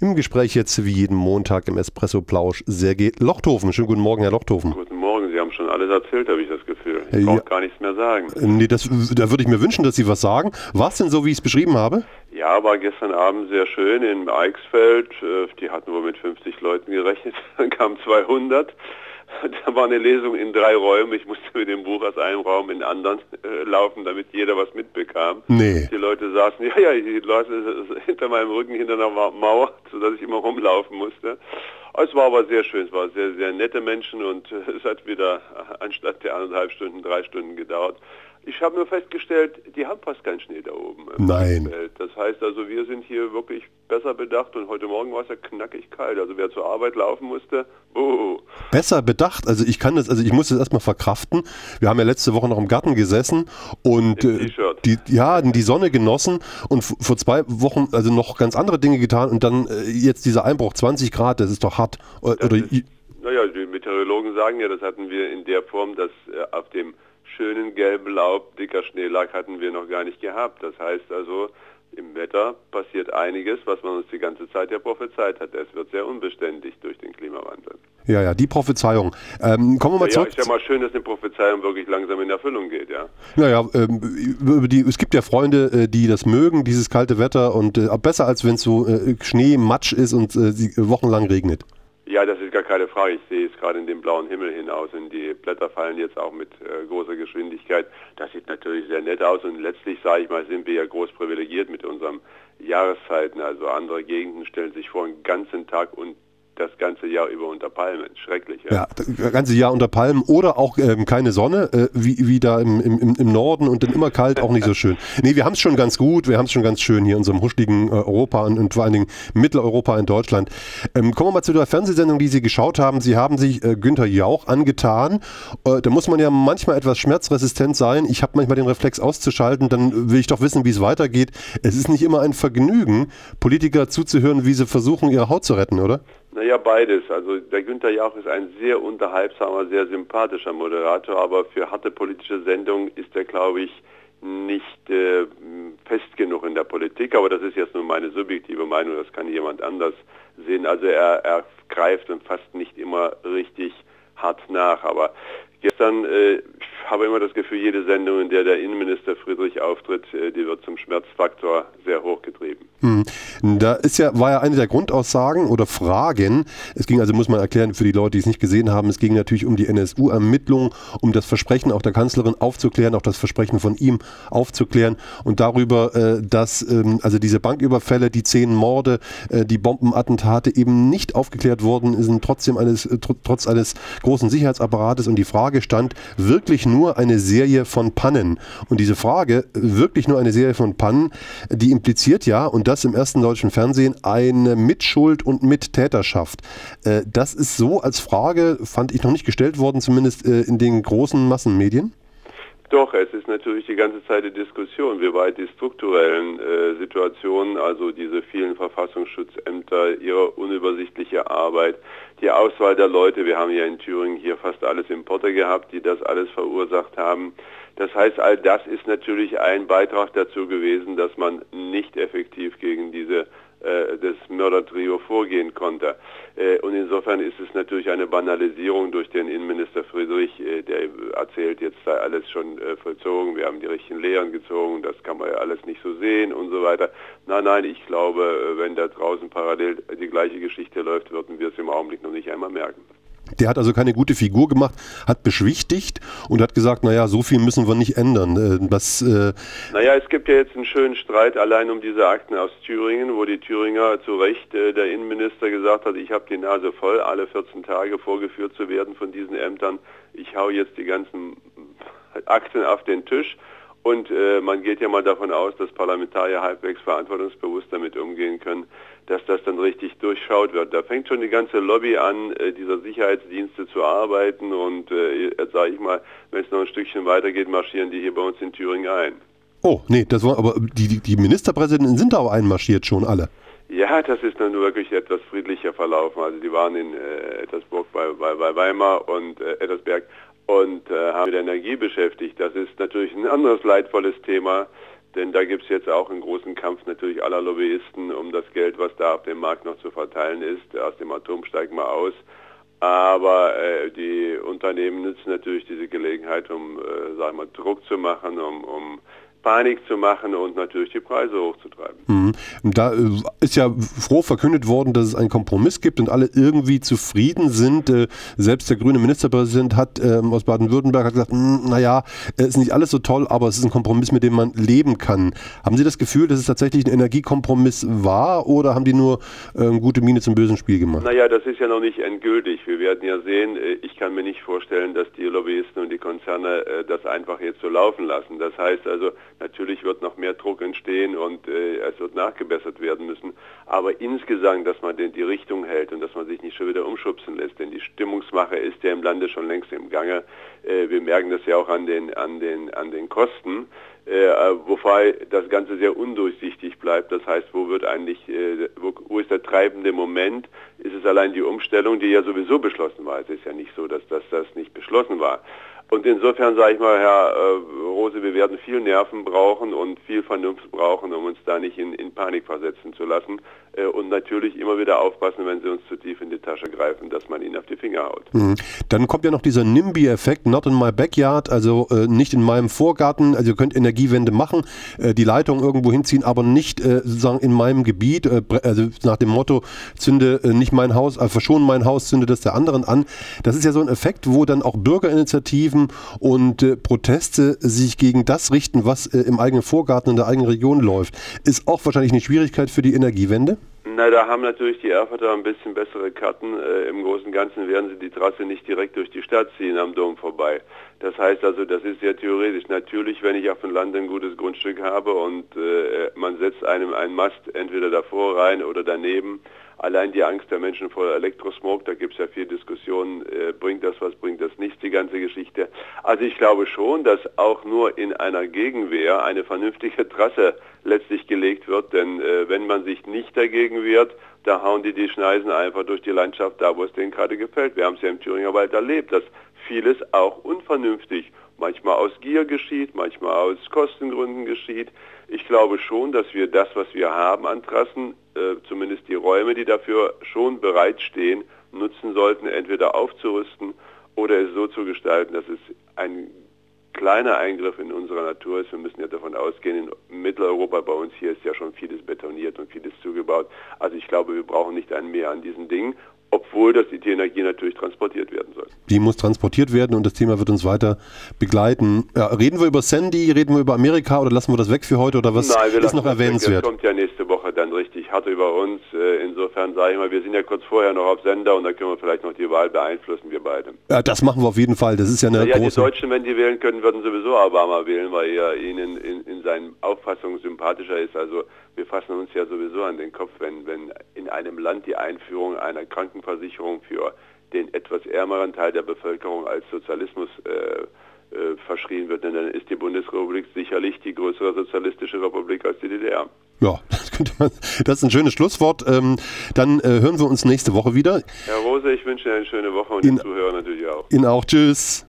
Im Gespräch jetzt wie jeden Montag im Espresso-Plausch Sergej Lochthofen. Schönen guten Morgen, Herr Lochthofen. Guten Morgen, Sie haben schon alles erzählt, habe ich das Gefühl. Ich brauche gar nichts mehr sagen. Nee, da würde ich mir wünschen, dass Sie was sagen. War es denn so, wie ich es beschrieben habe? Ja, war gestern Abend sehr schön in Eichsfeld. Die hatten wohl mit 50 Leuten gerechnet, dann kamen 200. Da war eine Lesung in 3 Räumen. Ich musste mit dem Buch aus einem Raum in den anderen laufen, damit jeder was mitbekam. Nee. Die Leute saßen, die Leute hinter meinem Rücken, hinter einer Mauer, sodass ich immer rumlaufen musste. Es war aber sehr schön. Es waren sehr, sehr nette Menschen und es hat wieder anstatt der 1,5 Stunden 3 Stunden gedauert. Ich habe nur festgestellt, die haben fast keinen Schnee da oben. Nein. Das heißt also, wir sind hier wirklich besser bedacht und heute Morgen war es ja knackig kalt. Also wer zur Arbeit laufen musste, Besser bedacht, also ich muss das erstmal verkraften. Wir haben ja letzte Woche noch im Garten gesessen und die Sonne genossen und vor 2 Wochen also noch ganz andere Dinge getan und dann jetzt dieser Einbruch 20 Grad, das ist doch hart. Naja, die Meteorologen sagen ja, das hatten wir in der Form, dass auf dem schönen gelben Laub dicker Schnee lag, hatten wir noch gar nicht gehabt. Das heißt also, im Wetter passiert einiges, was man uns die ganze Zeit ja prophezeit hat. Es wird sehr unbeständig durch den Klimawandel. Ja, die Prophezeiung. Kommen wir mal zurück. Ist ja mal schön, dass eine Prophezeiung wirklich langsam in Erfüllung geht, ja. Es gibt ja Freunde, die das mögen, dieses kalte Wetter und besser als wenn es so Schnee, Matsch ist und wochenlang regnet. Ja, das ist gar keine Frage. Ich sehe es gerade in den blauen Himmel hinaus und die Blätter fallen jetzt auch mit großer Geschwindigkeit. Das sieht natürlich sehr nett aus und letztlich, sage ich mal, sind wir ja groß privilegiert mit unseren Jahreszeiten. Also andere Gegenden stellen sich vor, einen ganzen Tag und das ganze Jahr über unter Palmen. Schrecklich, ja. Ja, das ganze Jahr unter Palmen oder auch keine Sonne, wie da im Norden und dann immer kalt, auch nicht so schön. Nee, wir haben es schon ganz gut, wir haben es schon ganz schön hier in unserem huschligen Europa und vor allen Dingen Mitteleuropa in Deutschland. Kommen wir mal zu der Fernsehsendung, die Sie geschaut haben. Sie haben sich Günther Jauch angetan. Da muss man ja manchmal etwas schmerzresistent sein. Ich habe manchmal den Reflex auszuschalten, dann will ich doch wissen, wie es weitergeht. Es ist nicht immer ein Vergnügen, Politiker zuzuhören, wie sie versuchen, ihre Haut zu retten, oder? Naja, beides. Also der Günther Jauch ist ein sehr unterhaltsamer, sehr sympathischer Moderator, aber für harte politische Sendungen ist er, glaube ich, nicht fest genug in der Politik. Aber das ist jetzt nur meine subjektive Meinung, das kann jemand anders sehen. Also er greift und fasst nicht immer richtig hart nach. Aber gestern habe immer das Gefühl, jede Sendung, in der Innenminister Friedrich auftritt, die wird zum Schmerzfaktor sehr hochgetrieben. Da war ja eine der Grundaussagen oder Fragen, es ging also, muss man erklären für die Leute, die es nicht gesehen haben, es ging natürlich um die NSU-Ermittlungen, um das Versprechen auch der Kanzlerin aufzuklären, auch das Versprechen von ihm aufzuklären und darüber, dass also diese Banküberfälle, die 10 Morde, die Bombenattentate eben nicht aufgeklärt worden sind, trotz eines großen Sicherheitsapparates und die Frage stand, wirklich nur eine Serie von Pannen. Und diese Frage, wirklich nur eine Serie von Pannen, die impliziert ja, und das im ersten deutschen Fernsehen, eine Mitschuld und Mittäterschaft. Das ist so als Frage, fand ich, noch nicht gestellt worden, zumindest in den großen Massenmedien. Doch, es ist natürlich die ganze Zeit die Diskussion, wie weit die strukturellen Situationen, also diese vielen Verfassungsschutzämter, ihre unübersichtliche Arbeit, die Auswahl der Leute, wir haben ja in Thüringen hier fast alles Importer gehabt, die das alles verursacht haben. Das heißt, all das ist natürlich ein Beitrag dazu gewesen, dass man nicht effektiv gegen das Mördertrio vorgehen konnte. Und insofern ist es natürlich eine Banalisierung durch den Innenminister Friedrich, der erzählt, jetzt sei alles schon vollzogen, wir haben die richtigen Lehren gezogen, das kann man ja alles nicht so sehen und so weiter. Nein, ich glaube, wenn da draußen parallel die gleiche Geschichte läuft, würden wir es im Augenblick noch nicht einmal merken. Der hat also keine gute Figur gemacht, hat beschwichtigt und hat gesagt, naja, so viel müssen wir nicht ändern. Naja, es gibt ja jetzt einen schönen Streit allein um diese Akten aus Thüringen, wo die Thüringer zu Recht, der Innenminister gesagt hat, ich habe die Nase voll, alle 14 Tage vorgeführt zu werden von diesen Ämtern. Ich hau jetzt die ganzen Akten auf den Tisch. Und man geht ja mal davon aus, dass Parlamentarier halbwegs verantwortungsbewusst damit umgehen können, dass das dann richtig durchschaut wird. Da fängt schon die ganze Lobby an, dieser Sicherheitsdienste zu arbeiten und jetzt sage ich mal, wenn es noch ein Stückchen weitergeht, marschieren die hier bei uns in Thüringen ein. Oh, nee, aber die Ministerpräsidenten sind aber einmarschiert schon alle. Ja, das ist dann wirklich etwas friedlicher verlaufen. Also die waren in Ettersburg bei Weimar und Ettersberg und haben mit Energie beschäftigt. Das ist natürlich ein anderes leidvolles Thema. Denn da gibt es jetzt auch einen großen Kampf natürlich aller Lobbyisten um das Geld, was da auf dem Markt noch zu verteilen ist. Aus dem Atom steigen wir aus. Aber die Unternehmen nutzen natürlich diese Gelegenheit, um sagen wir, Druck zu machen, um Panik zu machen und natürlich die Preise hochzutreiben. Da ist ja froh verkündet worden, dass es einen Kompromiss gibt und alle irgendwie zufrieden sind. Selbst der grüne Ministerpräsident hat aus Baden-Württemberg gesagt, naja, ist nicht alles so toll, aber es ist ein Kompromiss, mit dem man leben kann. Haben Sie das Gefühl, dass es tatsächlich ein Energiekompromiss war oder haben die nur gute Miene zum bösen Spiel gemacht? Naja, das ist ja noch nicht endgültig. Wir werden ja sehen, ich kann mir nicht vorstellen, dass die Lobbyisten und die Konzerne das einfach jetzt so laufen lassen. Das heißt also, natürlich wird noch mehr Druck entstehen und es wird nachgebessert werden müssen. Aber insgesamt, dass man die Richtung hält und dass man sich nicht schon wieder umschubsen lässt, denn die Stimmungsmache ist ja im Lande schon längst im Gange. Wir merken das ja auch an den Kosten, wobei das Ganze sehr undurchsichtig bleibt. Das heißt, wo ist der treibende Moment? Ist es allein die Umstellung, die ja sowieso beschlossen war? Es ist ja nicht so, dass das nicht beschlossen war. Und insofern sage ich mal, Herr Rose, wir werden viel Nerven brauchen und viel Vernunft brauchen, um uns da nicht in Panik versetzen zu lassen. Und natürlich immer wieder aufpassen, wenn sie uns zu tief in die Tasche greifen, dass man ihnen auf die Finger haut. Dann kommt ja noch dieser NIMBY-Effekt, not in my backyard, also nicht in meinem Vorgarten. Also ihr könnt Energiewende machen, die Leitung irgendwo hinziehen, aber nicht sozusagen in meinem Gebiet. Also nach dem Motto, zünde nicht mein Haus, verschone mein Haus, zünde das der anderen an. Das ist ja so ein Effekt, wo dann auch Bürgerinitiativen und Proteste sich gegen das richten, was im eigenen Vorgarten in der eigenen Region läuft. Ist auch wahrscheinlich eine Schwierigkeit für die Energiewende? Na, da haben natürlich die Erfurter ein bisschen bessere Karten. Im Großen und Ganzen werden sie die Trasse nicht direkt durch die Stadt ziehen, am Dom vorbei. Das heißt also, das ist ja theoretisch. Natürlich, wenn ich auf dem Land ein gutes Grundstück habe und man setzt einem einen Mast entweder davor rein oder daneben, allein die Angst der Menschen vor Elektrosmog, da gibt es ja viel Diskussionen, bringt das was, bringt das nichts, die ganze Geschichte. Also ich glaube schon, dass auch nur in einer Gegenwehr eine vernünftige Trasse letztlich gelegt wird, denn wenn man sich nicht dagegen wehrt, da hauen die Schneisen einfach durch die Landschaft da, wo es denen gerade gefällt. Wir haben es ja im Thüringer Wald erlebt, dass vieles auch unvernünftig, manchmal aus Gier geschieht, manchmal aus Kostengründen geschieht. Ich glaube schon, dass wir das, was wir haben an Trassen, zumindest die Räume, die dafür schon bereitstehen, nutzen sollten, entweder aufzurüsten oder es so zu gestalten, dass es ein kleiner Eingriff in unsere Natur ist. Wir müssen ja davon ausgehen, in Mitteleuropa bei uns hier ist ja schon vieles betoniert und vieles zugebaut. Also ich glaube, wir brauchen nicht ein Mehr an diesen Dingen, obwohl die Energie natürlich transportiert werden soll. Die muss transportiert werden und das Thema wird uns weiter begleiten. Ja, reden wir über Sandy, reden wir über Amerika oder lassen wir das weg für heute oder was? Nein, ist noch erwähnenswert? Das kommt ja nächste Woche dann richtig hart über uns. Insofern sage ich mal, wir sind ja kurz vorher noch auf Sender und dann können wir vielleicht noch die Wahl beeinflussen, wir beide. Ja, das machen wir auf jeden Fall. Das ist ja eine große... Die Deutschen, wenn die wählen können, würden sowieso Obama wählen, weil er ihnen in seinen Auffassungen sympathischer ist. Also wir fassen uns ja sowieso an den Kopf, wenn in einem Land die Einführung einer Krankenversicherung für den etwas ärmeren Teil der Bevölkerung als Sozialismus verschrien wird, denn dann ist die Bundesrepublik sicherlich die größere sozialistische Republik als die DDR. Ja, das ist ein schönes Schlusswort. Dann hören wir uns nächste Woche wieder. Herr Rose, ich wünsche Ihnen eine schöne Woche und den Zuhörern natürlich auch. Ihnen auch. Tschüss.